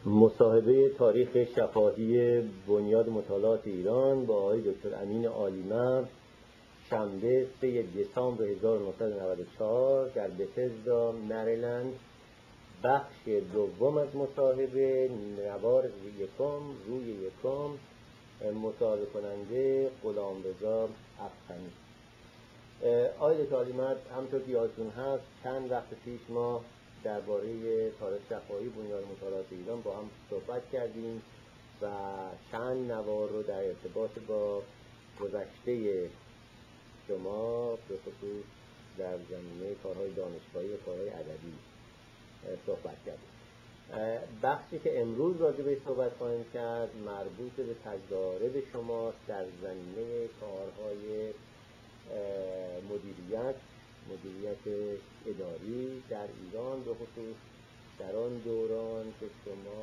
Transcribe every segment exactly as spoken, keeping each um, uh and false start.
مصاحبه تاریخ شفاهی بنیاد مطالعات ایران با آقای دکتر امین عالیمرد، شنبه سه دسامبر هزار و نهصد و نود و چهار در بتزدا، مریلند. بخش دوم از مصاحبه، نوار یکم، روی یکم، مصاحبه کننده غلامرضا افخمی. آقای دکتر عالیمرد، همطور که یادتون هست چند وقت پیش ما درباره تاریخ شفاهی بنیاد مطالعات ایران با هم صحبت کردیم و چند نوار رو در ارتباط با گذشته شما به خصوص در زمینه کارهای دانشگاهی و کارهای ادبی صحبت کردیم. بخشی که امروز راجع بهش صحبت خواهیم کرد مربوط به تجارب شما در زمینه کارهای مدیریت مدیریت اداری در ایران، به خصوص در آن دوران که شما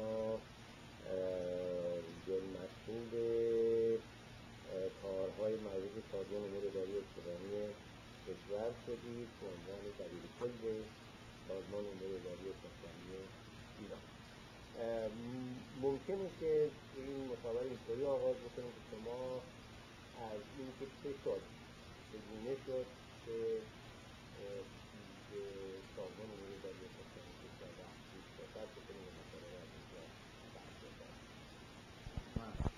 مسئول کارهای مربوط به سازمان امور اداری استانی کشور شدید به عنوان دبیر کل سازمان امور اداری استانی ایران. ممکنه که این مصاحبه اینطوری آغاز بکنیم که شما از این که چه شد، چگونه شد که به سازمان امور اداری استانی کشور رفتید صحبت بکنیم و مصاحبه از اینجا بحث.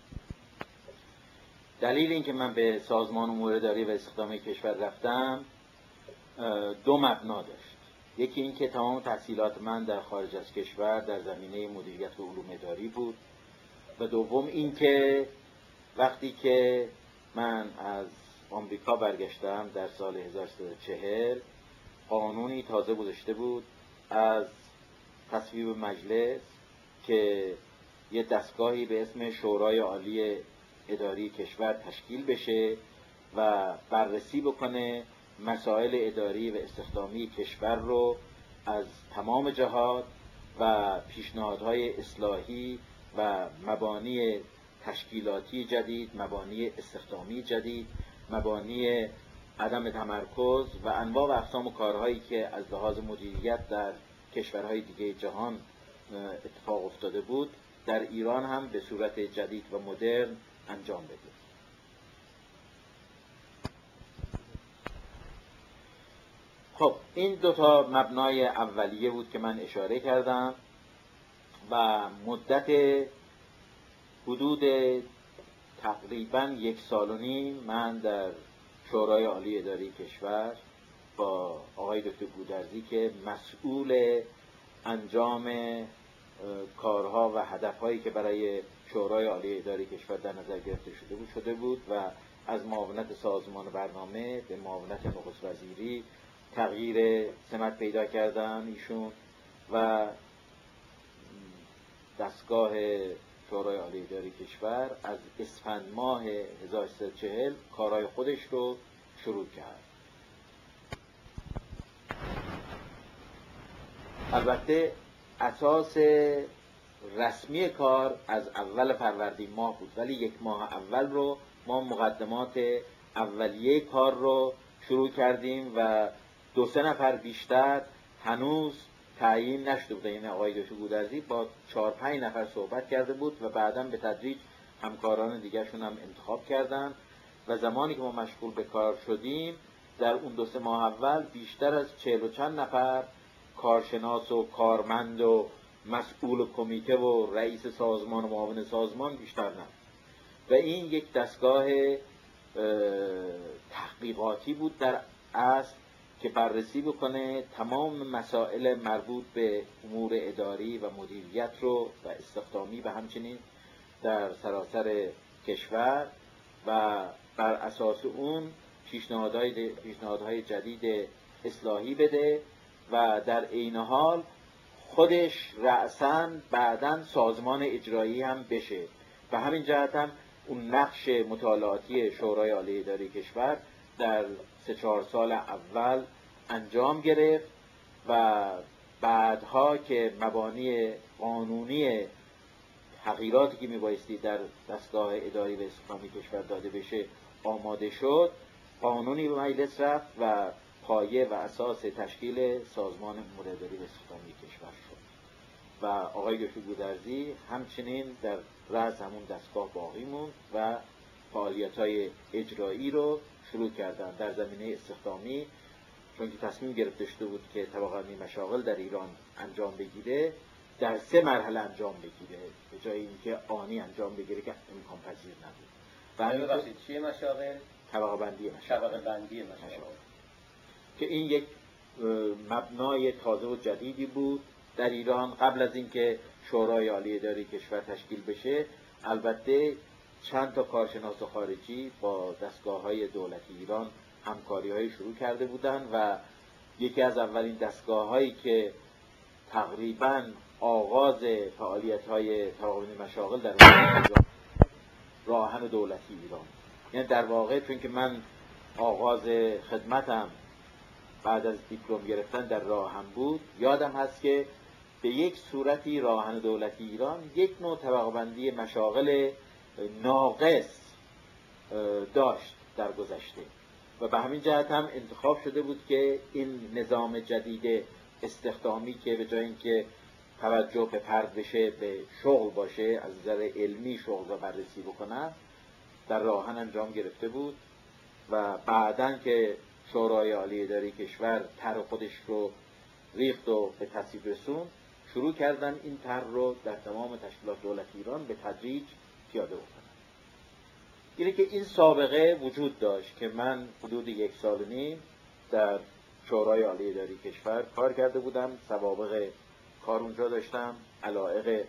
دلیل این که من به سازمان امور اداری و استخدامی کشور رفتم دو مبنا داشت. یکی این که تمام تحصیلات من در خارج از کشور در زمینه مدیریت و علوم اداری بود و دوم این که وقتی که من از آمریکا برگشتم در سال هزار و سیصد و چهل قانونی تازه گذاشته بود از تصویب مجلس که یه دستگاهی به اسم شورای عالی اداری کشور تشکیل بشه و بررسی بکنه مسائل اداری و استخدامی کشور رو از تمام جهات و پیشنهادهای اصلاحی و مبانی تشکیلاتی جدید، مبانی استخدامی جدید، مبانی عدم تمرکز و انواع و اقسام کارهایی که از لحاظ مدیریت در کشورهای دیگه جهان اتفاق افتاده بود در ایران هم به صورت جدید و مدرن انجام بده. خب این دوتا مبنای اولیه بود که من اشاره کردم و مدت حدود تقریبا یک سال و نیم من در شورای عالی اداری کشور با آقای دکتر گودرزی که مسئول انجام کارها و هدفهایی که برای شورای عالی اداری کشور در نظر گرفته شده بود شده بود و از معاونت سازمان برنامه به معاونت نخست وزیری تغییر سمت پیدا کردن ایشون و دستگاه شورای عالی اداری کشور از اسفند ماه هزار و سیصد و چهل کارهای خودش رو شروع کرد. البته اساس رسمی کار از اول فروردین ماه بود، ولی یک ماه اول رو ما مقدمات اولیه کار رو شروع کردیم و دو سه نفر بیشتر هنوز تعیین نشده بود. یعنی آقای دکتر گودرزی با چهار پنج نفر صحبت کرده بود و بعداً به تدریج همکاران دیگرشون هم انتخاب کردن و زمانی که ما مشغول به کار شدیم در اون دو سه ماه اول بیشتر از چهل و چند نفر کارشناس و کارمند و مسئول کمیته و رئیس سازمان و معاون سازمان بیشتر نبود و این یک دستگاه تحقیقاتی بود در اصل که بررسی بکنه تمام مسائل مربوط به امور اداری و مدیریت رو و استخدامی و همچنین در سراسر کشور و بر اساس اون پیشنهادهای پیشنهادهای جدید اصلاحی بده و در عین حال خودش رأساً بعداً سازمان اجرایی هم بشه. و همین جهت هم اون نقش مطالعاتی شورای عالی اداری کشور در سه چهار سال اول انجام گرفت و بعدها که مبانی قانونی تغییراتی که میبایستی در دستگاه اداری و استخدامی کشور داده بشه آماده شد، قانونی به مجلس رفت و پایه و اساس تشکیل سازمان امور اداری و استخدامی کشور شد. و آقای دکتر گودرزی همچنین در رأس همون دستگاه باقی موند و فعالیت‌های اجرایی رو شروع کردن در زمینه استخدامی، چون که تصمیم گرفته شده بود که طبقه‌بندی مشاغل در ایران انجام بگیره، در سه مرحله انجام بگیره به جای اینکه آنی انجام بگیره که امکان پذیر نبود. و ببخشید چیه مشاغل؟ طبقه‌بندی مشاغل. طبقه‌بندی مشاغل که این یک مبنای تازه و جدیدی بود در ایران. قبل از اینکه شورای عالی اداری کشور تشکیل بشه، البته چند تا کارشناس خارجی با دستگاه‌های دولتی ایران همکاری‌های شروع کرده بودند و یکی از اولین دستگاه‌هایی که تقریباً آغاز فعالیت‌های طبقه‌بندی مشاغل در راهن دولتی ایران، یعنی در واقع چون که من آغاز خدمتم بعد از دیپلم گرفتن در راهن بود، یادم هست که به یک صورتی راهن دولتی ایران یک نوع طبقه‌بندی مشاغل ناقص داشت در گذشته و به همین جهت هم انتخاب شده بود که این نظام جدید استخدامی که به جای اینکه توجه به فرد بشه به شغل باشه، از نظر علمی شغل رو بررسی بکنن، در راهن انجام گرفته بود و بعداً که شورای عالی اداری کشور طرح خودش رو ریخت و به تصویب رسوند، شروع کردن این طرح رو در تمام تشکیلات دولتی ایران به تدریج پیاده بکنن. اینه که این سابقه وجود داشت که من حدود یک سال و نیم در شورای عالی اداری کشور کار کرده بودم، سوابق کار اونجا داشتم، علایق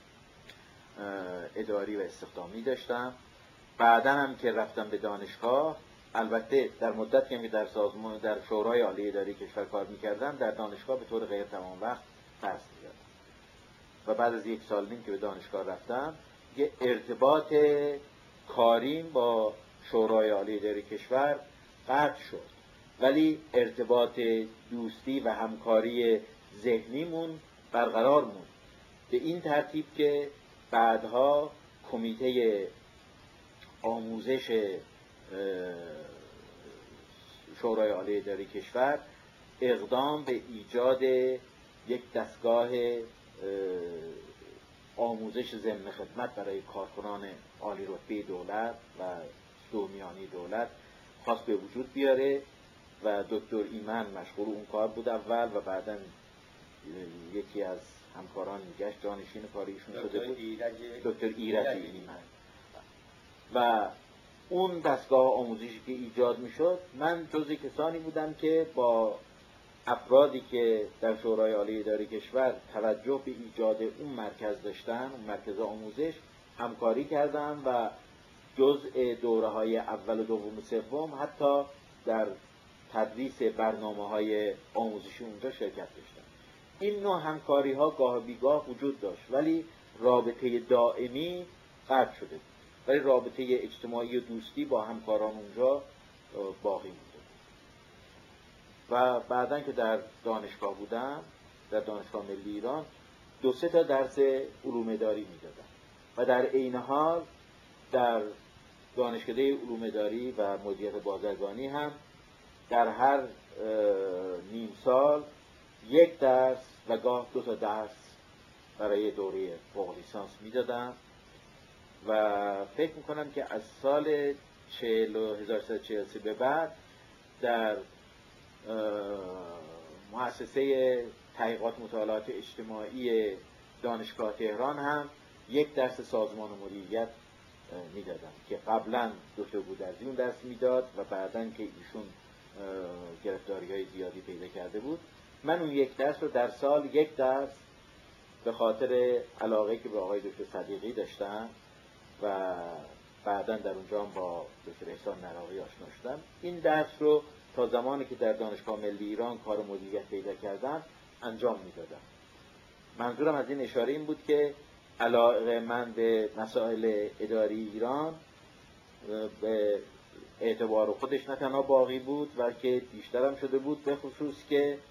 اداری و استخدامی داشتم. بعداً هم که رفتم به دانشگاه، البته در مدتی که در سازمان در شورای عالی اداری کشور کار می‌کردم، در دانشگاه به طور غیر تمام وقت درس می‌دادم و بعد از یک سال نیم که به دانشگاه رفتم، یه ارتباط کاریم با شورای عالی اداری کشور قطع شد، ولی ارتباط دوستی و همکاری ذهنیمون برقرار موند، به این ترتیب که بعدها کمیته آموزش شورای عالی اداری کشور اقدام به ایجاد یک دستگاه آموزش ضمن خدمت برای کارکنان عالی رتبه دولت و دومیانی دولت خواست به وجود بیاره و دکتر ایمن مشغول اون کار بود اول و بعداً یکی از همکاران میگشت جانشین کاریشون شده بود، دکتر ایرج ایمن. و اون دستگاه آموزشی که ایجاد میشد، من جزء کسانی بودم که با افرادی که در شورای عالی اداری کشور توجه به ایجاد اون مرکز داشتن، اون مرکز آموزش، همکاری کردم و جزء دوره‌های اول و دوم و سوم حتی در تدریس برنامه‌های آموزشی اونجا شرکت داشتم. این نوع همکاری‌ها گاه بیگاه وجود داشت، ولی رابطه دائمی قطع شده بود، ولی رابطه اجتماعی و دوستی با همکاران اونجا باقی مونده. و بعدن که در دانشگاه بودم، در دانشگاه ملی ایران، دو سه تا درس علوم اداری میدادم و در عین حال در دانشکده علوم اداری و مدیریت بازرگانی هم در هر نیم سال یک درس و گاه دو تا درس برای دوره فوق لیسانس میدادم و فکر میکنم که از سال هزار و سیصد و چهل و سه به بعد در مؤسسه تحقیقات مطالعات اجتماعی دانشگاه تهران هم یک درس سازمان و مدیریت میدادم که قبلا دکتر گودرزی اون درس میداد و بعدن که ایشون گرفتاری های زیادی پیدا کرده بود، من اون یک درس رو در سال یک درس به خاطر علاقه که به آقای دکتر صدیقی داشتم و بعدن در اونجا هم با دکتر احسان نراقی آشنا شدم، این درس رو تا زمانی که در دانشگاه ملی ایران کار مدیریت پیدا کردم انجام میدادم. منظورم از این اشاره این بود که علاقه من به مسائل اداری ایران به اعتبار خودش نه تنها باقی بود، بلکه بیشترم شده بود، به خصوص که